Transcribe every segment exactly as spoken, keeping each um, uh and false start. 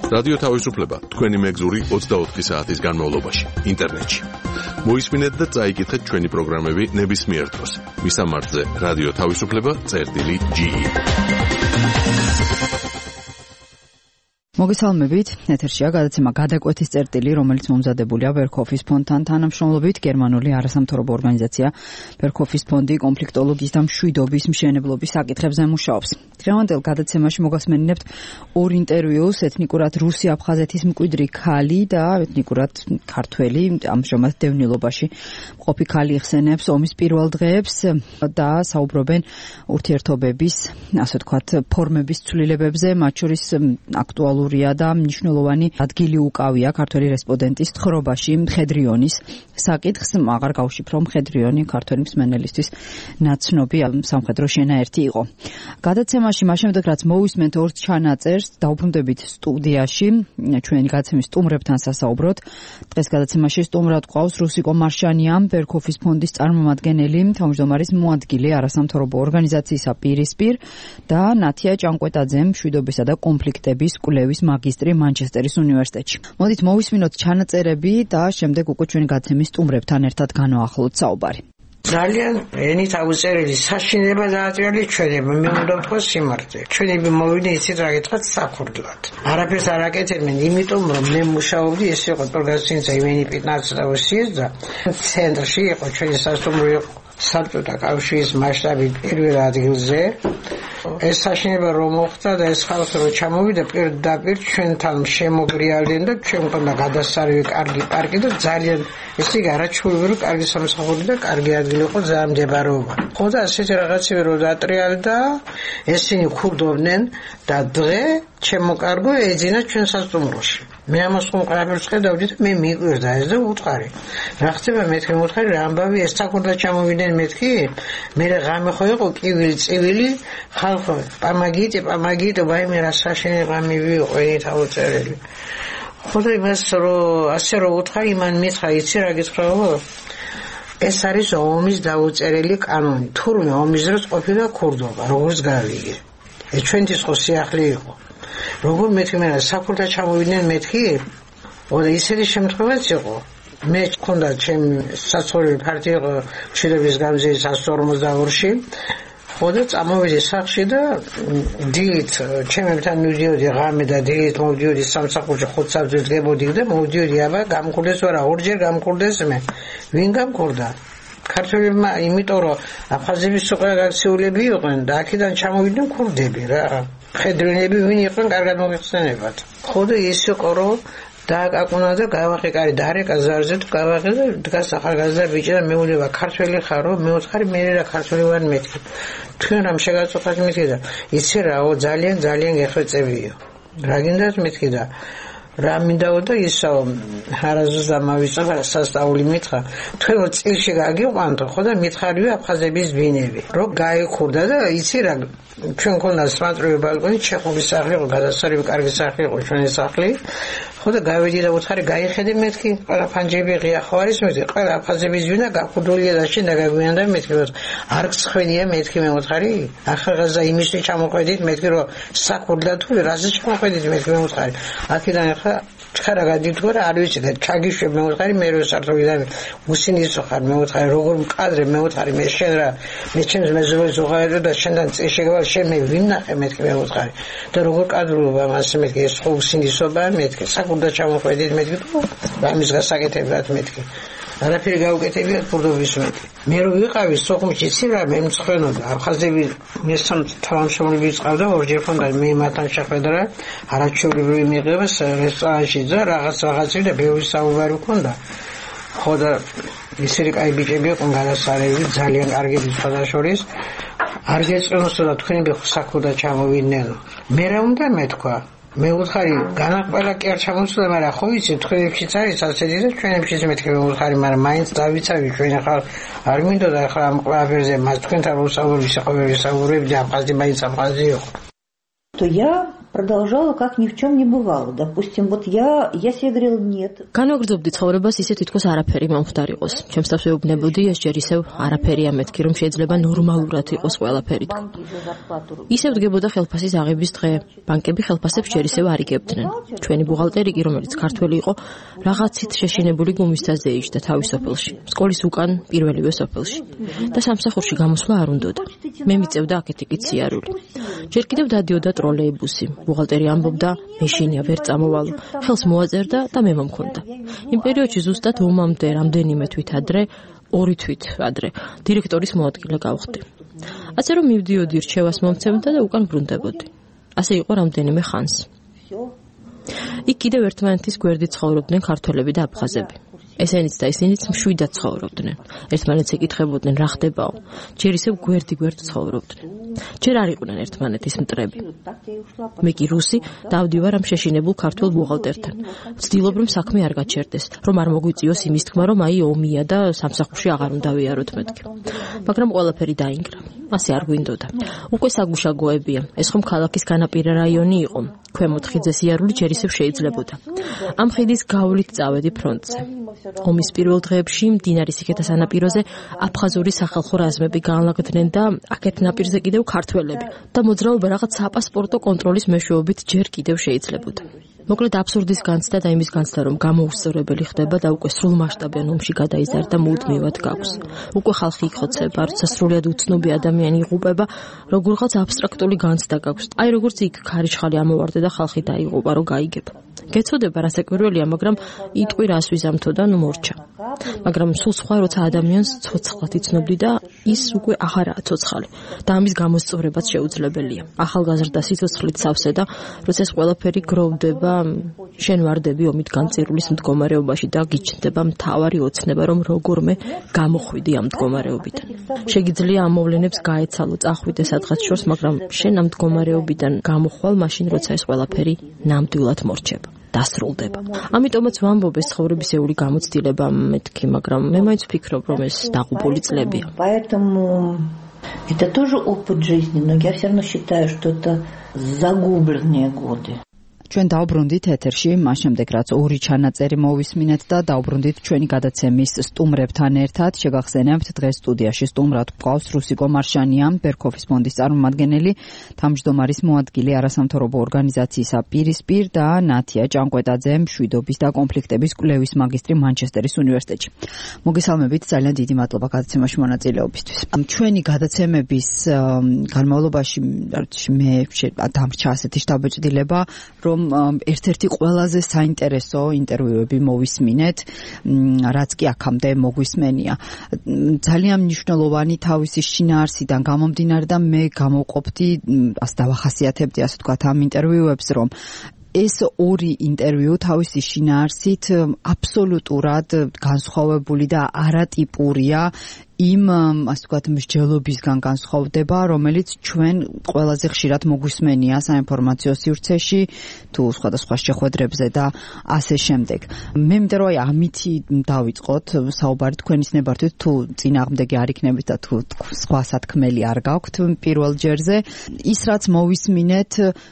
რადიო თავისუფლება თქვენი მეგზური ოცდაოთხი საათის განმავლობაში ინტერნეტში. მოისმინეთ და წაიკითხეთ ჩვენი პროგრამები ნებისმიერ დროს. მისამართზე რადიო თავისუფლება წერტილი ჯი ი. მოგესალმებით, ეთერშია გადაცემა გადაკვეთის წერტილი, რომელიც მომზადებულია ვერქოფის ფონდთან თანამშრომლობით. გერმანული არასამთავრობო ორგანიზაცია ვერქოფის ფონდი კონფლიქტოლოგიის და მშვიდობის მშენებლობის საკითხებზე მუშაობს. დღევანდელ გადაცემაში მოგასმენინებთ ორ ინტერვიუს, ეთნიკურად რუსი აფხაზეთის მკვიდრი ქალი და ეთნიკურად ქართველი, ამჟამად დევნილობაში მყოფი ქალი იხსენებს ომის პირველ დღეებს და საუბრობენ ურთიერთობების, ასე ვთქვათ, ფორმების ცვლილებებზე, მათ შორის აქტუალურ და მნიშვნელოვანი ადგილი უკავია ქართველი რესპონდენტის თხრობაში მხედრიონის საკითხს. აღარ გავშიფრო, მხედრიონი ქართველი მსმენელისთვის ნაცნობი სამხედრო შენაერთი იყო. გადაცემაში მას შემდეგ რაც მოვისმენთ ორ ჩანაწერს, დაუბრუნდებით სტუდიაში ჩვენი გადაცემის სტუმრებთან სასაუბროთ. დღეს გადაცემაში სტუმრად გვყავს რუსიკო მარშანია, ვერქოფის ფონდის წარმომადგენელი, თავმჯდომარის მოადგილე არასამთავრობო ორგანიზაციისა პირისპირ და ნათია ჭანკვეტაძე, მშვიდობისა და კონფლიქტების კვლევის მაგისტრი მანჩესტერის უნივერსიტეტში. მოდით მოვისმინოთ ჩანაწერები და შემდეგ უკვე ჩვენი გადაცემის სტუმრებთან ერთად განვაახლოთ საუბარი. ძალიან ენით აუწერელი საშინება დააჭრელი ჩვენები, მე უნდა ვთქვა სიმართლე. ჩვენები მოვიდნენ იცით რა გითხრათ საქურდლად. არაფერს არ აკეთებდნენ, იმიტომ რომ მე მუშაობდი, ეს იყო პროგრესინცა იმენი პიტნაცდაოსის და ცენტრში იყო ჩვენი სასტუმრო იყო საბჭოთა კავშირის მასშტაბით პირველ ადგილზე. ეს საშინება რომ მოხდა და ეს ხალხი რომ ჩამოვიდა პირდაპირ ჩვენთან შემოგრიალდნენ და ჩვენ მქონდა გადასარევი კარგი პარკი და ძალიან ესე იგი არაჩვეულებრივი კარგი სამსახური და კარგი ადგილი იყო ძალიან მდებარეობა. ხო და ასეთი რაღაცები რომ დატრიალდა, ესენი ქურდობდნენ და დღე ჩემო კარგო ეძინა ჩვენ სასტუმროში. მე ამას ხომ ყველაფერს ხედავდი და მე მიგვირდა ეს და უთხარი. რა ხდება მეთქი მოთხარი რა ამბავი ეს საქურდა ჩამოვიდნენ მეთქი? მე ღამე ხო იყო კივილი წივილი ხალხო პამაგიტი პამაგიტი ვაიმე რა საშენება მივიღო ენით აუწერელი. ხო და იმას რომ ასე რომ უთხარი მან მითხრა იცი რა გითხრაო? ეს არის ომის დაუწერელი კანონი. თურმე ომის დროს ყოფილა ქურდობა, როგორც გავიგე. ეს ჩვენთვის ხო სიახლე იყო. როგორ მეთქი მე საქურდა ჩამოვიდნენ მეთქი? ოდა ისეთი შემთხვევაც იყო. მე მქონდა ჩემი საცხოვრებელი ფარტი იყო მშვიდობის გამზირის εκατს ორმოცდაორში. ხო და წამოვიდი სახლში და დილით ჩემებთან მივდიოდი ღამე და დილით მოვდიოდი სამსახურში ხუთსაბჭოს დგებოდი და მოვდიოდი აბა გამქურდეს ვარა ორჯერ გამქურდეს მე. ვინ გამქურდა? ქართველებმა, იმიტომ რომ აფხაზების უკვე გაქციულები იყვნენ და აქედან ჩამოვიდნენ ქურდები რა. მხედრიონები ვინ იყვნენ კარგად მოგეხსენებათ. ხო და ის იყო რომ დააკაკუნა და გავახეკარი და არეკა ზარზე თუ გავახე და დგას ახალგაზრდა ბიჭი და მეუბნება ქართველი ხარო? მე უთხარი მე რა ქართველი ვარ მეთქი. თქვენ რამ შეგაწუხათ მეთქი და იცი რაო ძალიან ძალიან გეხვეწებიო. რა გინდათ მეთქი და რა მინდაო და ისაო არაზუსტ ამავიწა სასწაული მითხრა თქვენ რო წილში გაგიყვანთო ხო და მითხარიო აფხაზების ბინები რომ გაიქურდა და იცი რა ჩვენ მქონდა სპანტრული ბალკონი ჩეხობის სახლი იყო გადასარევი კარგი სახლი იყო ჩვენი სახლი ხო და გავიდი და უთხარი გაიხედე მეთქი ყველა ფანჯები ღია ხო არის მეთქი ყველა აფხაზების ბინა გახურდულია და შენ დაგაგვიანდა მეთქი არ გცხენია მეთქი მე უთხარი ახალგაზრდა იმისთვის ჩამოყვედით მეთქი რომ საქურდა თუ რაზე ჩამოყვედით მეთქი მე უთხარი აქედან ხარა გადიდგო რა არ ვიცი და ჩაგიშვებ მე უთხარი მე რო სართულიდან უსინის ხარ მე უთხარი როგორ მყადრე მე უთხარი მე შენ რა მე ჩემს მეზობელს უღაერო და შენთან წიშეგვალ შენ მე ვინ ნახე მეთქი მე უთხარი და როგორ კადრულობა მას მეთქი ეს ხო უსინისობა მეთქი საქურდა ჩამოყვედით მეთქი თუ ამის გასაკეთებლად მეთქი არაფერი გაუკეთებიათ ფურდობის მეთქი მე რო ვიყავი სოხუმში იცი რა მე მცხენოდა აფხაზები მესამ თავმშრომლები წავდა ორჯერ ხონდა მე მათთან შეხვედრა არაჩვეულებრივი მიღებას რესტორანში და რაღაც რაღაცები და ბევრი საუბარი მქონდა ხო და ისეთი კაი ბიჭები იყვნენ გადასარევი ძალიან კარგები სხვადასხვის არ გეწონოსო და თქვენები საქურდა ჩამოვიდნენ მე რა უნდა მეთქვა მე უთხარი განაყველა კი არ ჩამოსულა მაგრამ ხო იცი თქვენებშიც არის ასეთი და ჩვენებშიც მეთქი მე უთხარი მაგრამ მაინც დავიცავი ჩვენ ახლა არ მინდოდა ახლა ამ ყველაფერზე მას თქვენთან ვსაუბრობ ვისაუბრებ ვისაუბრებ და აფხაზი მაინც აფხაზი იყო то я продолжала, как ни в чем не бывало. Допустим, вот я, я себе говорила, нет. განვაგრძობდი ცხოვრებას ისე თითქოს არაფერი მომხდარიყოს. ჩემს თავს ვეუბნებოდი ეს ჯერ ისევ არაფერია მეთქი, რომ შეიძლება ნორმალურად იყოს ყველაფერი. ისევ დგებოდა ხელფასის აღების დღე. ბანკები ხელფასებს ჯერ ისევ არ იგებდნენ. ჩვენი ბუღალტერი კი, რომელიც ქართველი იყო, რაღაცით შეშინებული გუმისთაზე იჯდა თავის სოფელში. სკოლის უკან პირველივე სოფელში. და სამსახურში გამოსვლა არ უნდოდა. მე მიწევდა აქეთ-იქით სიარული. ჯერ კიდევ დადიოდა ტროლეიბუსი. ბუღალტერი ამბობდა, მეშინია ვერ წამოვალო. ხელს მოაწერდა და მე მომქონდა. იმ პერიოდში ზუსტად ომამდე რამდენიმე თვით ადრე, ორი თვით ადრე, დირექტორის მოადგილე გავხდი. ასე რომ მივდიოდი რჩევას მომცემდა და უკან ბრუნდებოდი. ასე იყო რამდენიმე ხანს. იქ კიდევ ერთმანეთის გვერდით ცხოვრობდნენ ქართველები და აფხაზები. ესენიც და ისინიც მშვიდად ცხოვრობდნენ. ერთმანეთს ეკითხებოდნენ რა ხდებაო. ჯერ ისევ გვერდი-გვერდ ცხოვრობდნენ. ჯერ არ იყვნენ ერთმანეთის მტრები. მე კი რუსი დავდივარ ამ შეშინებულ ქართულ ბუღალტერთან. ვცდილობ რომ საქმე არ გაჩერდეს, რომ არ მოგვიწიოს იმის თქმა, რომ აი ომია და სამსახურში აღარ უნდა ვიაროთ მეთქი. მაგრამ ყველაფერი დაინგრა. ასე არ გვინდოდა. უკვე საგუშაგოებია. ეს ხომ ქალაქის განაპირა რაიონი იყო. ქვემოთ ხიდზე სიარული ჯერ ისევ შეიძლებოდა. ამ ხიდის გავლით წავედი ფრონტზე. ომის პირველ დღეებში მდინარის იქეთა სანაპიროზე აფხაზური სახალხო რაზმები გაანლაგდნენ და აქეთ ნაპირზე კიდევ ქართველები და მოძრაობა რაღაც საპასპორტო კონტროლის მეშვეობით ჯერ კიდევ შეიძლებოდა. მოკლედ აბსურდის განცდა და იმის განცდა, რომ გამოუსწორებელი ხდება და უკვე სრულმასშტაბიან ომში გადაიზარდა მუდმივად გაქვს. უკვე ხალხი იხოცება, როცა სრულიად უცნობი ადამიანი იღუპება, როგორღაც აბსტრაქტული განცდა გაქვს. აი როგორც იქ ქარიშხალი ამოვარდა და ხალხი დაიღუპა, რომ გაიგებ. გეცოდება რა საკვირველია, მაგრამ იტყვი რას ვიზამთო და ნუ მორჩა. მაგრამ სულ სხვა, როცა ადამიანს ცოცხლად იცნობდი და ის უკვე აღარაა ცოცხალი და ამის გამოსწორებაც შეუძლებელია. ახალგაზრდა სიცოცხლით სავსე და როცა ეს ყველაფერი გროვდება, შენ ვარდები ომით განწირულის მდგომარეობაში და გიჩნდება მთავარი ოცნება, რომ როგორმე გამოხვიდი ამ მდგომარეობიდან. შეგიძლია ამ მოვლენებს გაეცალო, წახვიდე სადღაც შორს, მაგრამ შენ ამ მდგომარეობიდან გამოხვალ მაშინ, როცა ეს ყველაფერი ნამდვილად მორჩება. დასრულდება. ამიტომაც ვამბობ ეს ცხოვრებისეული გამოცდილება მეთქი, მაგრამ მე მაინც ვფიქრობ, რომ ეს დაღუპული წლებია. Поэтому это тоже опыт жизни, но я все равно считаю, что это загубленные годы. ჩვენ დავბრუნდით ეთერში, მას შემდეგ რაც ორი ჩანაწერი მოვისმინეთ და დავბრუნდით ჩვენი გადაცემის სტუმრებთან ერთად. შეგახსენებთ, დღეს სტუდიაში სტუმრად გვყავს რუსიკო მარშანია, ბერქოფის ფონდის წარმომადგენელი, თავმჯდომარის მოადგილე არასამთავრობო ორგანიზაციისა პირისპირ და ნათია ჭანკვეტაძე, მშვიდობის და კონფლიქტების კვლევის მაგისტრი მანჩესტერის უნივერსიტეტში. მოგესალმებით, ძალიან დიდი მადლობა გადაცემაში მონაწილეობისთვის. ჩვენი გადაცემების განმავლობაში მე დამრჩა ასეთი შთაბეჭდილება, რომ ერთ-ერთი ყველაზე საინტერესო ინტერვიუები მოვისმინეთ, რაც კი აქამდე მოგვისმენია. ძალიან მნიშვნელოვანი თავისი შინაარსიდან გამომდინარე და მე გამოვყოფდი, ასე დავახასიათებდი, ასე ვთქვათ, ამ ინტერვიუებს, რომ ეს ორი ინტერვიუ თავისი შინაარსით აბსოლუტურად განსხვავებული და არატიპურია იმ, ასე ვთქვათ, მსჯელობისგან განსხვავდება, რომელიც ჩვენ ყველაზე ხშირად მოგვისმენია საინფორმაციო სივრცეში, თუ სხვადასხვა შეხვედრებზე და ასე შემდეგ. მე მინდა რომ აი ამითი დავიწყოთ საუბარი თქვენის ნებართვით, თუ წინააღმდეგი არ იქნებით და თუ სხვა სათქმელი არ გაქვთ პირველ ჯერზე. ის რაც მოვისმინეთ,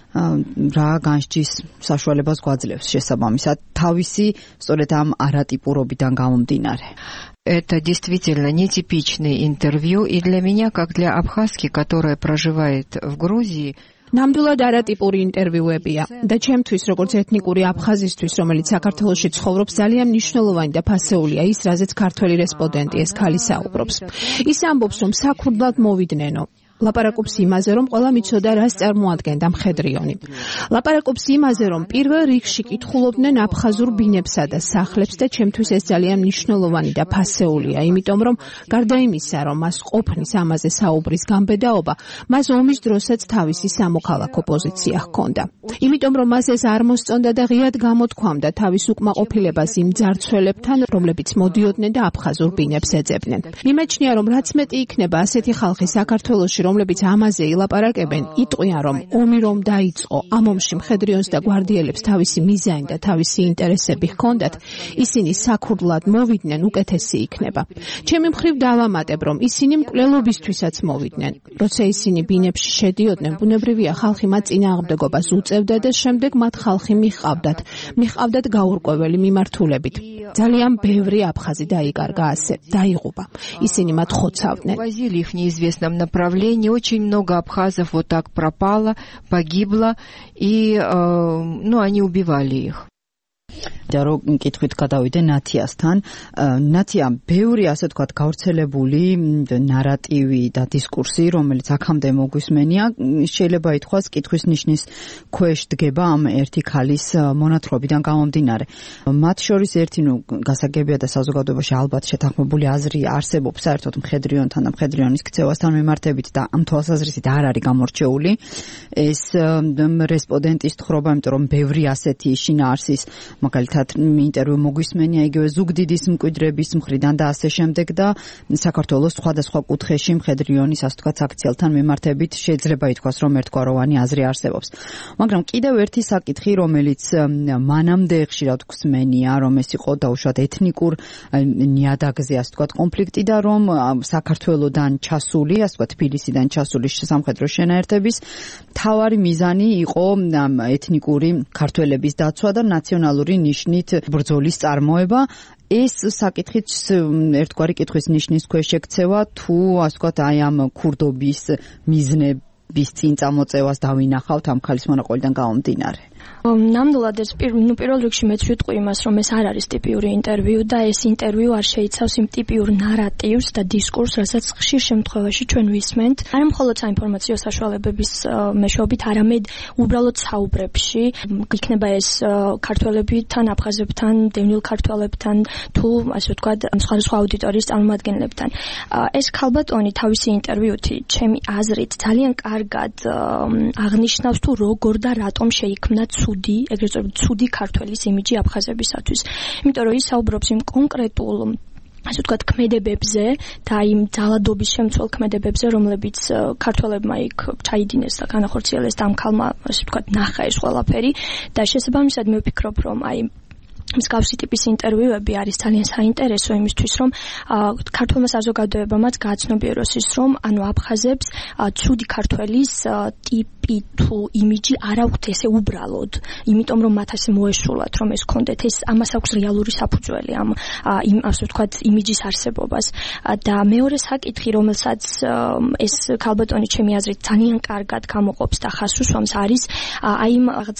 რა განსჯის საშუალებას გვაძლევს შესაბამისად თავისი სწორედ ამ არატიპურობიდან გამომდინარე. Это действительно нетипичное интервью, и для меня, как для абхазки, которая проживает в Грузии, ნამდვილად არატიპური ინტერვიუებია და ჩემთვის, როგორც ეთნიკური აფხაზისთვის, რომელიც საქართველოში ცხოვრობს, ძალიან მნიშვნელოვანი და ფასეულია ის, რაზეც ქართველი რესპონდენტი ეს ქალი საუბრობს. ის ამბობს, რომ საქურდლად მოვიდნენ. ლაპარაკობს იმაზე, რომ ყველა მიცოდა, რას წარმოადგენდა მხედრიონი. ლაპარაკობს იმაზე, რომ პირველ რიგში კითხულობდნენ აფხაზურ ბინებსა და სახლებს და ჩემთვის ეს ძალიან მნიშვნელოვანი და ფასეულია, იმიტომ რომ გარდა იმისა, რომ მას ყოფნის ამაზე საუბრის გამბედაობა, მას ომის დროსაც თავისი სამოქალაქო პოზიცია ჰქონდა. იმიტომ რომ მას ეს არ მოსწონდა და ღიად გამოთქვამდა თავის უკმაყოფილებას იმ ძარცველებთან, რომლებიც მოდიოდნენ და აფხაზურ ბინებს ეძებდნენ. მიმაჩნია, რომ რაც მეტი იქნება ასეთი ხალხი საქართველოში, რომლებიც ამაზე ილაპარაკებენ, იტყვიან, რომ ომი რომ დაიწყო, ამ ომში მხედრიონს და გვარდიელებს თავისი მიზანი და თავისი ინტერესები ჰქონდათ, ისინი საქურდლად მოვიდნენ, უკეთესი იქნება. ჩემი მხრივ დავამატებ, რომ ისინი მკვლელობისთვისაც მოვიდნენ. როცა ისინი ბინებში შედიოდნენ, ბუნებრივია ხალხი მათ წინააღმდეგობას უწევდა იწევდა და შემდეგ მათ ხალხი მიჰყავდათ. მიჰყავდათ გაურკვეველი მიმართულებით. ძალიან ბევრი აფხაზი დაიკარგა ასე, დაიღუპა. Ისინი მათ ხოცავდნენ. Возили их в неизвестном направлении, очень много абхазов вот так пропало, погибло, и ну, они убивали их. და რო კითხვით გადავიდე ნათიასთან, ნათია, ბევრი ასე თქვათ გავრცელებული ნარატივი და დისკურსი, რომელიც აქამდე მოგვისმენია, შეიძლება ითქვას კითხვის ნიშნის ქვეშ დგება ამ ერთი ქალის მონათხრობიდან გამომდინარე. მათ შორის ერთი, ნუ გასაგებია და საზოგადოებაში ალბათ შეთანხმებული აზრი არსებობს საერთოდ მხედრიონთან და მხედრიონის ქცევასთან მიმართებით და ამ თვალსაზრისით არ არის გამორჩეული ეს რესპონდენტის თხრობა, იმიტომ რომ ბევრი ასეთი შინაარსის მაგალითად ინტერვიუ მოგვისმენია იგივე ზუგდიდის მკვიდრების მხრიდან და ასე შემდეგ და საქართველოს სხვადასხვა კუთხეში მხედრიონის ასე თქვათ აქციელთან მიმართებით შეიძლება ითქვას რომ ერთგვაროვანი აზრი არსებობს. მაგრამ კიდევ ერთი საკითხი რომელიც მანამდე ხშირად გვსმენია რომ ეს იყო დაუშვათ ეთნიკურ ნიადაგზე ასე თქვათ კონფლიქტი და რომ საქართველოსდან ჩასული ასე თქვათ თბილისიდან ჩასული სამხედრო შენაერთების მთავარი მიზანი იყო ეთნიკური ქართველების დაცვა და ნაციონალური ნიშნით ბრძოლის წარმოება. ეს საკითხიც ერთგვარი კითხვის ნიშნის ქვეშ შექცევა თუ ასე ვთქვათ აი ამ ქურდობის მიზნების წინ წამოწევას დავინახავთ ამ ქალის მონაყოლიდან გამომდინარე. ნამდვილად ეს ნუ პირველ რიგში მეც ვიტყვი იმას რომ ეს არ არის ტიპიური ინტერვიუ და ეს ინტერვიუ არ შეიცავს იმ ტიპიურ ნარატივს და დისკურსს, რასაც ხშირ შემთხვევაში ჩვენ ვისმენთ. არა მხოლოდ საინფორმაციო საშუალებების მეშვეობით, არამედ უბრალოდ საუბრებში, იქნება ეს ქართველებთან, აფხაზებთან, დევნილ ქართველებთან თუ ასე ვთქვათ სხვადასხვა აუდიტორიის წარმომადგენლებთან. ეს ქალბატონი თავისი ინტერვიუთი, ჩემი აზრით, ძალიან კარგად აღნიშნავს თუ როგორ და რატომ შეიქმნა ცუდი, ეგრეთ წოდებული ცუდი ქართველის იმიჯი აფხაზებისათვის. იმიტომ რომ ის საუბრობს იმ კონკრეტულ ასე ვთქვათ ქმედებებზე და იმ ძალადობის შემცველ ქმედებებზე, რომლებიც ქართველებმა იქ ჩაიდინეს და განახორციელეს და ამ ქალმა ასე ვთქვათ ნახა ეს ყველაფერი და შესაბამისად მე ვფიქრობ რომ აი მსგავსი ტიპის ინტერვიუები არის ძალიან საინტერესო იმისთვის, რომ ქართულმა საზოგადოებამაც გააცნობიეროს ის, რომ ანუ აფხაზებს ცუდი ქართველის ტიპი თუ იმიჯი არ აქვთ ესე უბრალოდ, იმიტომ რომ მათ ასე მოესურვათ, რომ ეს კონდეთ, ეს ამას აქვს რეალური საფუძველი ამ იმ ასე ვთქვათ იმიჯის არსებობას. და მეორე საკითხი, რომელსაც ეს ქალბატონი ჩემი აზრით ძალიან კარგად გამოყოფს და ხაზს უსვამს, არის აი იმ რაღაც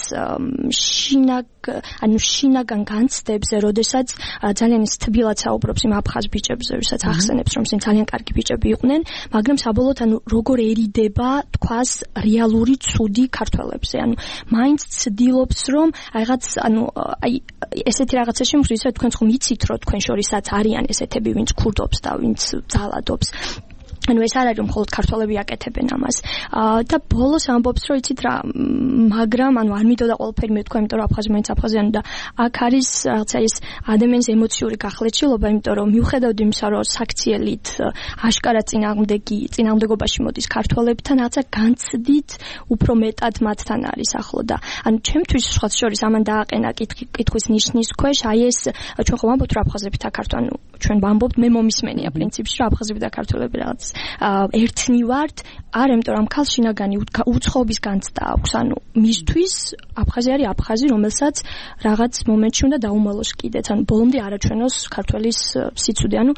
შინაგ ანუ შინაგან განცდებზე, როდესაც ძალიან ის თბილად საუბრობს იმ აფხაზ ბიჭებზე, ვისაც ახსენებს, რომ ისინი ძალიან კარგი ბიჭები იყვნენ, მაგრამ საბოლოოდ ანუ როგორ ერიდება თქვას რეალური ცუდი ქართველებზე. ანუ მაინც ცდილობს, რომ რაღაც ანუ აი ესეთი რაღაცაში მხრისო თქვენ ხომ იცით, რომ თქვენ შორისაც არიან ესეთები, ვინც ქურდობს და ვინც ძალადობს. ანუ ეს არ არის რომ მხოლოდ ქართველები აკეთებენ ამას. და ბოლოს ამბობს, რომ იცით რა, მაგრამ ანუ არ მინდოდა ყველაფერი მეთქვა, იმიტომ რომ აფხაზი მაინც აფხაზიანი და აქ არის რაღაცა ეს ადამიანის ემოციური გახლეჩილობა, იმიტომ რომ მიუხედავად იმისა, რომ საქციელით აშკარა წინააღმდეგი წინააღმდეგობაში მოდის ქართველებთან, რაღაცა განცდით უფრო მეტად მათთან არის ახლო და ანუ ჩემთვის სხვა შორის ამან დააყენა კითხვის ნიშნის ქვეშ, აი ეს ჩვენ ხომ ვამბობთ, რომ აფხაზები და ქართველი, ანუ ჩვენ ვამბობთ, მე მომისმენია პრინციპში, რომ აფხაზები და ქართველები რაღაც ერთნი ვართ, არ იმიტომ რომ ქალ შინაგანი უცხოობის განცდა აქვს, ანუ მისთვის აფხაზი არის აფხაზი, რომელსაც რაღაც მომენტში უნდა დაუმალოს კიდეც, ანუ ბოლომდე არაჩვენოს ქართველის სიცუდე, ანუ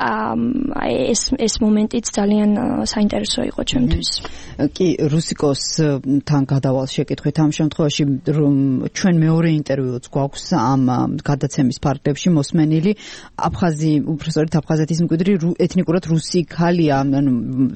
ეს ეს მომენტიც ძალიან საინტერესო იყო ჩემთვის. კი, რუსიკოსთან გადავალ შეკითხვით ამ შემთხვევაში, რომ ჩვენ მეორე ინტერვიუც გვაქვს ამ გადაცემის ფარგლებში მოსმენილი, აფხაზი, უბრალოდ აფხაზეთის მკვიდრი ეთნიკურად რუსი ქალია, ანუ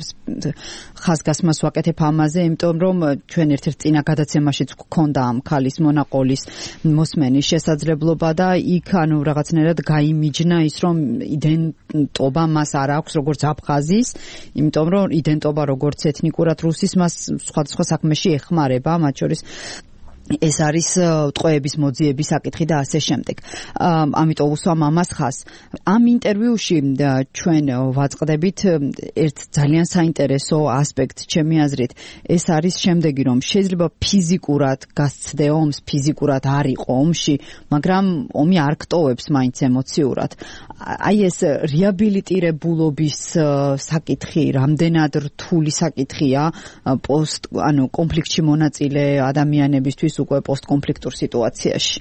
ხაზგასმას ვაკეთებ ამაზე, იმიტომ რომ ჩვენ ერთ-ერთ წინა გადაცემაშიც გქონდა ამ ქალის მონაყოლის მოსმენის შესაძლებლობა და იქ ანუ რაღაცნაირად გაიმიჯნა ის, რომ იდენტობა მას არ აქვს როგორც აფხაზის, იმიტომ რომ იდენტობა როგორც ეთნიკურად რუსის მას სხვადასხვა საქმეში ეხმარება, მათ შორის ეს არის ტყვეების მოძიების საკითხი და ასე შემდეგ. ამიტომ უსვამ ამას ხაზს. ამ ინტერვიუში ჩვენ ვაწყდებით ერთ ძალიან საინტერესო ასპექტს, ჩემი აზრით, ეს არის შემდეგი, რომ შეიძლება ფიზიკურად გასცდე ომს, ფიზიკურად არ იყო ომში, მაგრამ ომი არ გტოვებს მაინც ემოციურად. აი ეს რეაბილიტირებულობის საკითხი, რამდენად რთული საკითხია პოსტ, ანუ კონფლიქტში მონაწილე ადამიანებისთვის უკვე постконфликтურ სიტუაციაში.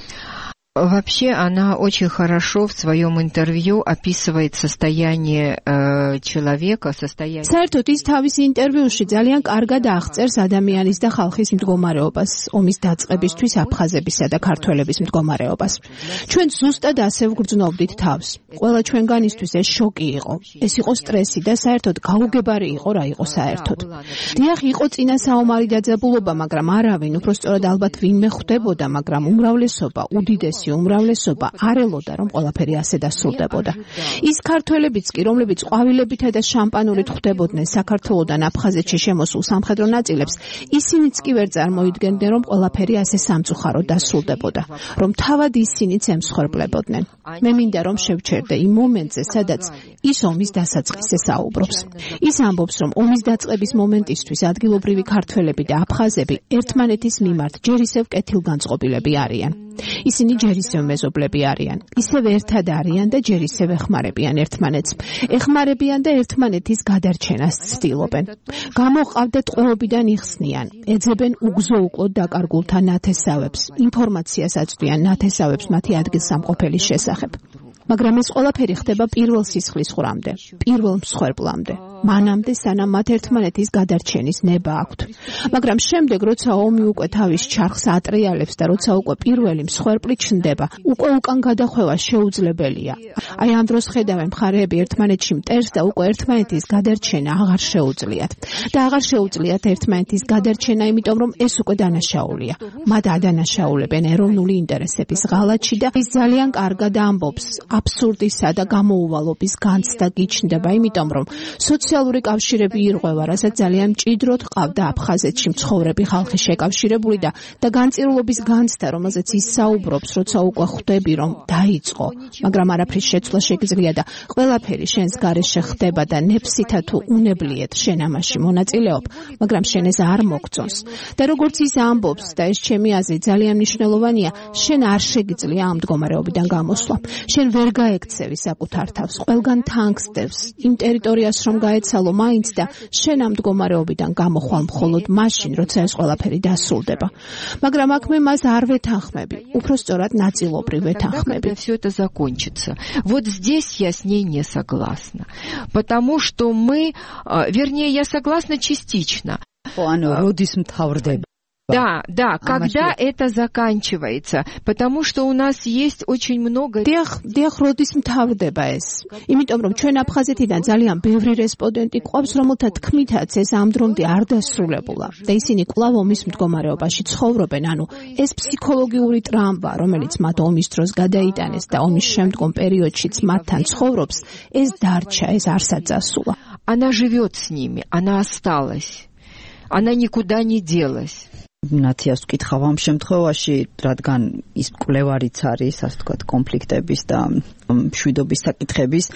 Вообще она очень хорошо в своем интервью описывает состояние э, человека, состояние. საერთოდ ის თავის ინტერვიუში ძალიან კარგად აღწერს ადამიანის და ხალხის მდგომარეობას, ომის დაწყებისთვის აფხაზებისა და ქართველების მდგომარეობას. ჩვენ ზუსტად ასე ვგრძნობდით თავს. ყველა ჩვენგანისთვის ეს შოკი იყო. ეს იყო სტრესი და საერთოდ გაუგებარი იყო რა იყო საერთოდ. დიახ, იყო წინასაომარი დაძაბულობა, მაგრამ არავინ, უბრალოდ ალბათ ვინმე ხვდებოდა, მაგრამ უმრავლესობა, უდიდესი უმრავლესობა არ ელოდა რომ ყველაფერი ასე დასრულდებოდა. ის ქართველებიც კი რომლებიც ყვავილებითა და შამპანურით ხვდებოდნენ საქართველოსდან აფხაზეთში შემოსულ სამხედრო ნაწილებს, ისინიც კი ვერ წარმოიდგენდნენ რომ ყველაფერი ასე სამწუხაროდ დასრულდებოდა, რომ თავად ისინიც ემსხვერპლებოდნენ. მე მინდა რომ შევჩერდე იმ მომენტზე, სადაც ის ომის დასაწყისზე საუბრობს. ის ამბობს რომ ომის დაწყების მომენტისთვის ადგილობრივი ქართველები და აფხაზები ერთმანეთის მიმართ ჯერ ისევ კეთილგანწყობილები არიან. ისინი ჯერ ისევ მეზობლები არიან, ისევ ერთად არიან და ჯერ ისევ ეხმარებიან ერთმანეთს. ეხმარებიან და ერთმანეთის გადარჩენას ცდილობენ. გამოყავდათ ყველობიდან იხსნიან, ეძებენ უგზო-უკლოდ დაკარგულთა ნათესავებს, ინფორმაციას აწვდიან ნათესავებს მათი ადგილსამყოფელის შესახებ. მაგრამ ეს ყველაფერი ხდება პირველ სისხლის ხრამდე, პირველ მსხვერპლამდე. მანამდე სანამ მათ ერთმანეთის გადარჩენის ნება აქვთ. მაგრამ შემდეგ, როცა ომი უკვე თავის ჩარხს ატრიალებს და როცა უკვე პირველი მსხვერპლი ჩნდება, უკვე უკან გადახვევა შეუძლებელია. აი ამ დროს ხედავენ მხარეები ერთმანეთში მტერს და უკვე ერთმანეთის გადარჩენა აღარ შეუძლიათ. და აღარ შეუძლიათ ერთმანეთის გადარჩენა, იმიტომ რომ ეს უკვე დანაშაულია. მათ ადანაშაულებენ ეროვნული ინტერესების ღალატში და ის ძალიან კარგად ამბობს აბსურდისა და გამოუვალობის განცდა გიჩნდება, იმიტომ რომ სოციალური კავშირები ირღვევა, რასაც ძალიან მჭიდროდ ყავდა აფხაზეთში მცხოვრები ხალხი შეკავშირებული და და განწირულობის განცდა, რომელზეც ის საუბრობს, როცა უკვე ხვდები, რომ დაიწყო, მაგრამ არაფრის შეცვლა შეგიძლია და ყველაფერი შენს გარეშე ხდება და ნებსითა თუ უნებლიეთ შენ ამაში მონაწილეობ, მაგრამ შენ ეს არ მოგწონს. და როგორც ის ამბობს და ეს ჩემი აზრით ძალიან მნიშვნელოვანია, შენ არ შეგიძლია ამ მდგომარეობიდან გამოსვლა. შენ ვერ გაექცევი საკუთარ თავს, ყველგან თანგსდევს იმ ტერიტორიას რომ გაეცალო მაინც და შენ ამ მდგომარეობიდან გამოხვალ მხოლოდ მაშინ, როცა ეს ყველაფერი დასრულდება. მაგრამ აქ მე მას არ ვეთანხმები, უფრო სწორად ნაწილობრივ ვეთანხმები. Все это закончится. Вот здесь я с ней не согласна, потому что мы, вернее, я согласна частично. ანუ როდის მთავრდება? Да, да, когда это заканчивается, потому что у нас есть очень много. დიახ, დიახ, როდის მთავრდება ეს? იმიტომ რომ ჩვენ აფხაზეთიდან ძალიან ბევრი რესპონდენტი ყავს, რომელთა თქმითაც ეს ამ დრომდე არ დასრულებულა და ისინი კვლავ ომის მდგომარეობაში ცხოვრობენ, ანუ ეს ფსიქოლოგიური ტრამვა, რომელიც მათ ომის დროს გადაიტანეს და ომის შემდგომ პერიოდშიც მათთან ცხოვრობს, ეს დარჩა, ეს არსად დასულა. Она живет с ними, она осталась. Она никуда не делась. ნათიას ვკითხავ ამ შემთხვევაში, რადგან ის კვლევარიც არის, ასე ვთქვათ, კონფლიქტების და მშვიდობის საკითხების,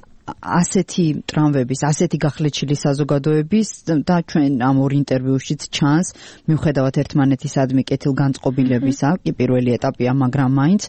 ასეთი ტრამვების, ასეთი გახლეჩილი საზოგადოების და ჩვენ ამ ორ ინტერვიუშიც ჩანს, მიუხედავად ერთმანეთისადმი კეთილგანწყობილებისა, კი პირველი ეტაპია, მაგრამ მაინც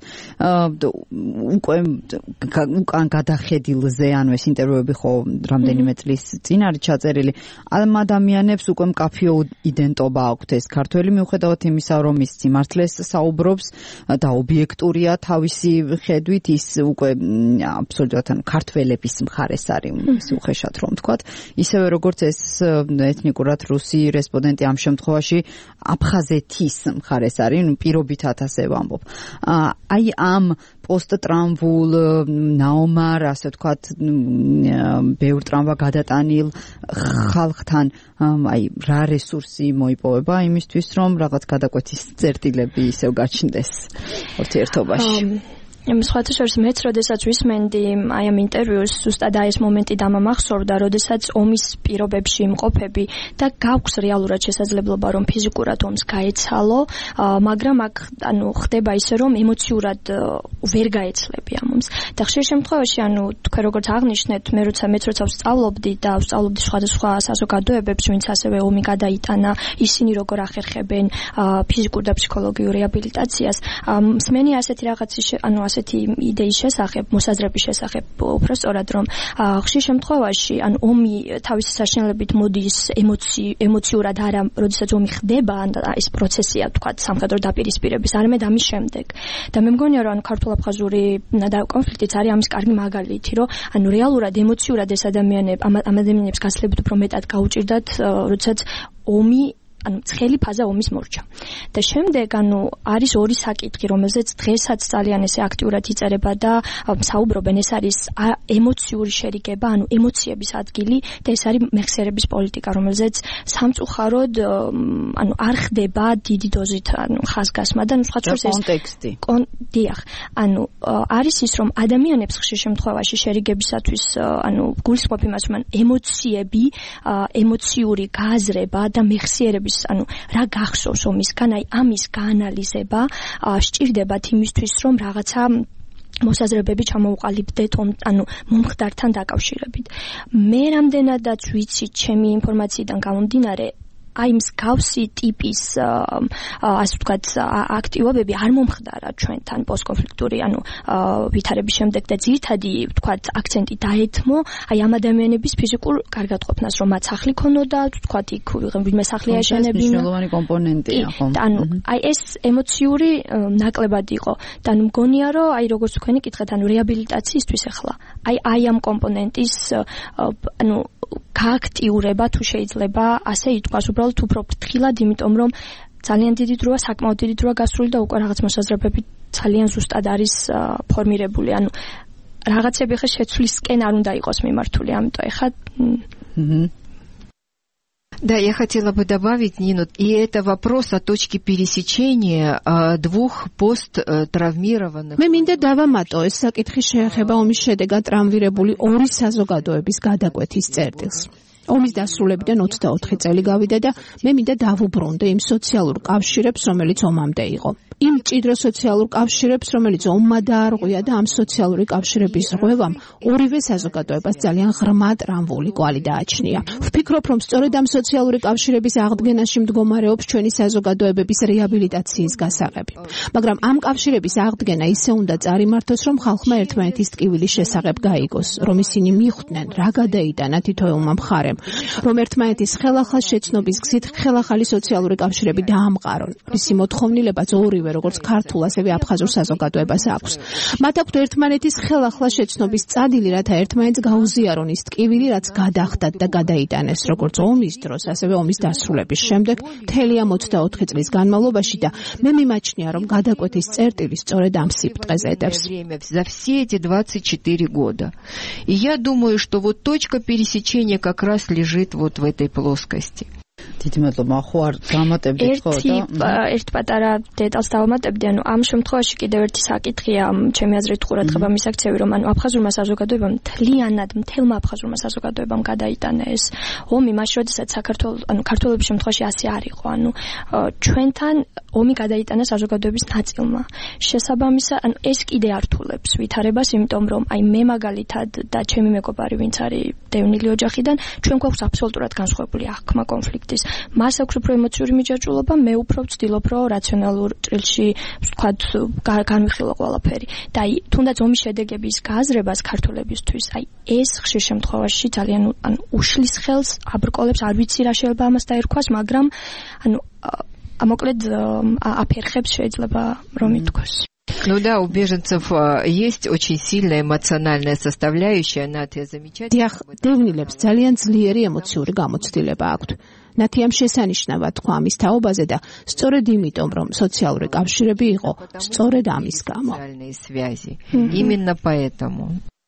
უკვე უკან გადახედილზე, ანუ ეს ინტერვიუები ხო რამდენიმე წლის წინ არის ჩაწერილი, ამ ადამიანებს უკვე მკაფიო იდენტობა აქვთ ეს ქართველი, მიუხედავად იმისა, რომ ის სიმართლეს საუბრობს და ობიექტურია თავისი ხედვით, ის უკვე აბსოლუტურად ქართველების მხარეს არის უხეშად რომ თქვათ, ისევე როგორც ეს ეთნიკურად რუსი რესპონდენტი ამ შემთხვევაში აფხაზეთის მხარეს არის, ნუ პირობითად ასე ვამბობ. აი ამ პოსტტრამვულ ნაომარ, ასე ვთქვათ, ბევრ ტრამვა გადატანილ ხალხთან აი რა რესურსი მოიპოვება იმისთვის, რომ რაღაც გადაკვეთის წერტილები ისევ გაჩნდეს ურთიერთობაში. სხვათა შორის მეც როდესაც ვისმენდი აი ამ ინტერვიუს, ზუსტად აი ეს მომენტი დამამახსოვრდა, როდესაც ომის პირობებში იმყოფები და გაქვს რეალურად შესაძლებლობა რომ ფიზიკურად ომს გაეცალო, მაგრამ აქ ანუ ხდება ისე რომ ემოციურად ვერ გაეცლები ამ ომს. და ხშირ შემთხვევაში ანუ თქვენ როგორც აღნიშნეთ, მე როცა მეც როცა ვსწავლობდი და ვსწავლობდი სხვადასხვა საზოგადოებებს, ვინც ასევე ომი გადაიტანა, ისინი როგორ ახერხებენ ფიზიკურ და ფსიქოლოგიურ რეაბილიტაციას, მსმენი ასეთი რაღაცის ანუ ასეთი იდეის შესახებ, მოსაზრების შესახებ, უფრო სწორად რომ ხშირ შემთხვევაში ან ომი თავისი საშინელებით მოდის ემოცი ემოციურად არა, როდესაც ომი ხდება, ან ეს პროცესია თქვა სამხედრო დაპირისპირების, არამედ ამის შემდეგ. და მე მგონია რომ ქართულ-აფხაზური კონფლიქტიც არის ამის კარგი მაგალითი, რომ ანუ რეალურად ემოციურად ეს ადამიანები ამ ადამიანებს გასლებით უფრო მეტად გაუჭირდათ, როდესაც ომი ანუ ცხელი ფაზა ომის მორჩა. და შემდეგ ანუ არის ორი საკითხი, რომელზეც დღესაც ძალიან ესე აქტიურად იწერება და საუბრობენ, ეს არის ემოციური შერიგება, ანუ ემოციების ადგილი და ეს არის მეხსიერების პოლიტიკა, რომელზეც სამწუხაროდ ანუ არ ხდება დიდი დოზით ანუ ხაზგასმა და სხვა შორის ეს კონტექსტი. დიახ, ანუ არის ის რომ ადამიანებს ხშირ შემთხვევაში შერიგებისათვის ანუ გულისხმობ იმას, რომ ემოციები, ემოციური გააზრება და მეხსიერების ანუ რა გახსოვს ომისგან, აი ამის გაანალიზება სჭირდებათ იმისთვის, რომ რაღაცა მოსაზრებები ჩამოუყალიბდეთ ანუ მომხდართან დაკავშირებით. მე რამდენადაც ვიცი ჩემი ინფორმაციიდან გამომდინარე, აი მსგავსი ტიპის ასე ვთქვათ აქტივობები არ მომხდარა ჩვენთან პოსტკონფლიქტური ანუ ვითარების შემდეგ და ძირითადი ვთქვათ აქცენტი დაეთმო აი ამ ადამიანების ფიზიკურ გარდატყოფნას, რომ მათ სახლი ქონოდა, ვთქვათ იქ ვიღიმე სახლი აშენებინა. ეს მნიშვნელოვანი კომპონენტია, ხო? ანუ აი ეს ემოციური ნაკლებად იყო და ანუ მგონია რომ აი როგორც თქვენი კითხეთ, ანუ რეაბილიტაციისთვის ახლა აი აი ამ კომპონენტის ანუ გააქტიურება თუ შეიძლება ასე ითქვას, უბრალოდ უფრო ფრთხილად, იმიტომ რომ ძალიან დიდი დროა, საკმაოდ დიდი დროა გასული და უკვე რაღაც მოსაზრებები ძალიან ზუსტად არის ფორმირებული. ანუ რაღაცები ხე შეცვლისკენ არ უნდა იყოს მიმართული, амიტომ ეხა Да, я хотела бы добавить, Нину, и это вопрос о точке пересечения двух посттравмированных. მე მინდა დავამატო ეს საკითხი შეეხება ომის შედეგად ტრავმირებული ორი საზოგადოების გადაკვეთის წერტილს. ომის დასრულებიდან ოცდაოთხი წელი გავიდა და მე მინდა დავუბრუნდე იმ სოციალურ კავშირებს, რომელიც ომამდე იყო. იმ მჭიდრო სოციალურ კავშირებს, რომელიც ომმა დაარღვია და ამ სოციალური კავშირების რღვევამ ორივე საზოგადოებას ძალიან ღრმა ტრამვული კვალი დააჩნია. ვფიქრობ, რომ სწორედ ამ სოციალური კავშირების აღდგენაში მდგომარეობს ჩვენი საზოგადოებების რეაბილიტაციის გასაღები. მაგრამ ამ კავშირების აღდგენა ისე უნდა წარიმართოს, რომ ხალხმა ერთმანეთის ტკივილის შესახებ გაიგოს, რომ ისინი მიხვდნენ რა გადაიტანა თითოეულმა მხარემ, რომ ერთმანეთის ხელახალ შეცნობის გზით ხელახალი სოციალური კავშირები დაამყარონ. ისი მოთხოვნილებაც ორივე როგორც ქართულ, ასევე აფხაზურ საზოგადოებას აქვს. მათ აქვთ ერთმანეთის ხელახლა შეცნობის წადილი, რათა ერთმანეთს გაუზიარონ ის ტკივილი, რაც გადახდათ და გადაიტანეს როგორც ომის დროს, ასევე ომის დასრულების შემდეგ, მთელი ამ ოცდაოთხი წლის განმავლობაში და მე მიმაჩნია, რომ გადაკვეთის წერტილი სწორედ ამ სიბრტყეზე ედევს. За все эти двадцать четыре года. И я думаю, что вот точка пересечения как раз лежит вот в этой плоскости. დიდი მადლობა, ხო არ დამატებდით ხო და ერთ პატარა დეტალს დავამატებდი, ანუ ამ შემთხვევაში კიდევ ერთი საკითხია, ჩემი აზრით ყურადღება მისაქცევი, რომ ანუ აფხაზურმა საზოგადოებამ მთლიანად მთელმა აფხაზურმა საზოგადოებამ გადაიტანა ეს ომი, მაშინ როდესაც საქართველოს ანუ ქართველების შემთხვევაში ასე არ იყო, ანუ ჩვენთან ომი გადაიტანა საზოგადოების ნაწილმა. შესაბამისად, ანუ ეს კიდე ართულებს ვითარებას, იმიტომ რომ აი მე მაგალითად და ჩემი მეგობარი, ვინც არის დევნილი ოჯახიდან, ჩვენ გვაქვს აბსოლუტურად განსხვავებული აღქმა კონფლიქტის. მას აქვს უფრო ემოციური მიჯაჭვულობა, მე უფრო ვცდილობ, რომ რაციონალურ ჭრილში ვთქვათ განვიხილო ყველაფერი. და აი თუნდაც ომის შედეგების გააზრებას ქართველებისთვის, აი ეს ხშირ შემთხვევაში ძალიან ანუ უშლის ხელს, აბრკოლებს, არ ვიცი რა შეიძლება ამას დაერქვას, მაგრამ ანუ მოკლედ აფერხებს შეიძლება რომ ითქვას. Ну да, у беженцев есть очень сильная эмоциональная составляющая, она это замечательно. დიახ, დევნილებს ძალიან ძლიერი ემოციური გამოცდილება აქვთ. ნათი ამ შესანიშნავად თქვა ამის თაობაზე და სწორედ იმიტომ, რომ სოციალური კავშირები იყო, სწორედ ამის გამო. Связи. Именно поэтому.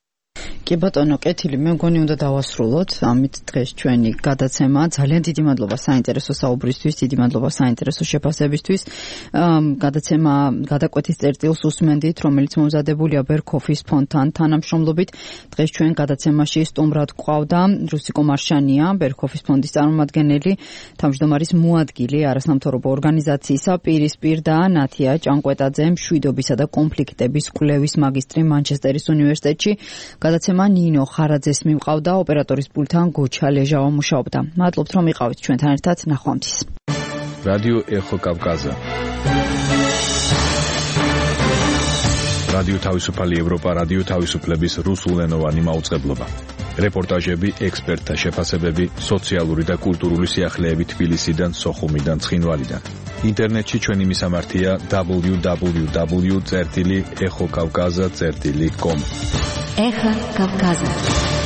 კი ბატონო, კეთილი, მე მგონი უნდა დავასრულოთ ამით დღეს ჩვენი გადაცემა. ძალიან დიდი მადლობა საინტერესო საუბრისთვის, დიდი მადლობა საინტერესო შეფასებისთვის. გადაცემა გადაკვეთის წერტილს უსმენდით, რომელიც მომზადებულია ბერქოფის ფონდთან თანამშრომლობით. დღეს ჩვენ გადაცემაში სტუმრად გვყავდა რუსიკო მარშანია, ბერქოფის ფონდის წარმომადგენელი, თავმჯდომარის მოადგილე არასამთავრობო ორგანიზაციისა პირისპირ და ნათია ჭანკვეტაძე, მშვიდობისა და კონფლიქტების კვლევის მაგისტრი მანჩესტერის უნივერსიტეტში. გადაცემა ნინო ხარაძეს მივყავდა, ოპერატორის პულტთან გოჩა ლეჟავა მუშაობდა. მადლობთ რომ იყავით ჩვენთან ერთად, ნახვამდის. რადიო ეხო კავკაზა. რადიო თავისუფალი ევროპა, რადიო თავისუფლების რუსულენოვანი მაუწყებლობა. რეპორტაჟები, ექსპერტთა შეფასებები, სოციალური და კულტურული სიახლეები თბილისიდან, სოხუმიდან, ცხინვალიდან. ინტერნეტში ჩვენი მისამართია double-u double-u double-u წერტილი ეხო კავკაზა წერტილი com. Ეხა კავკაზა.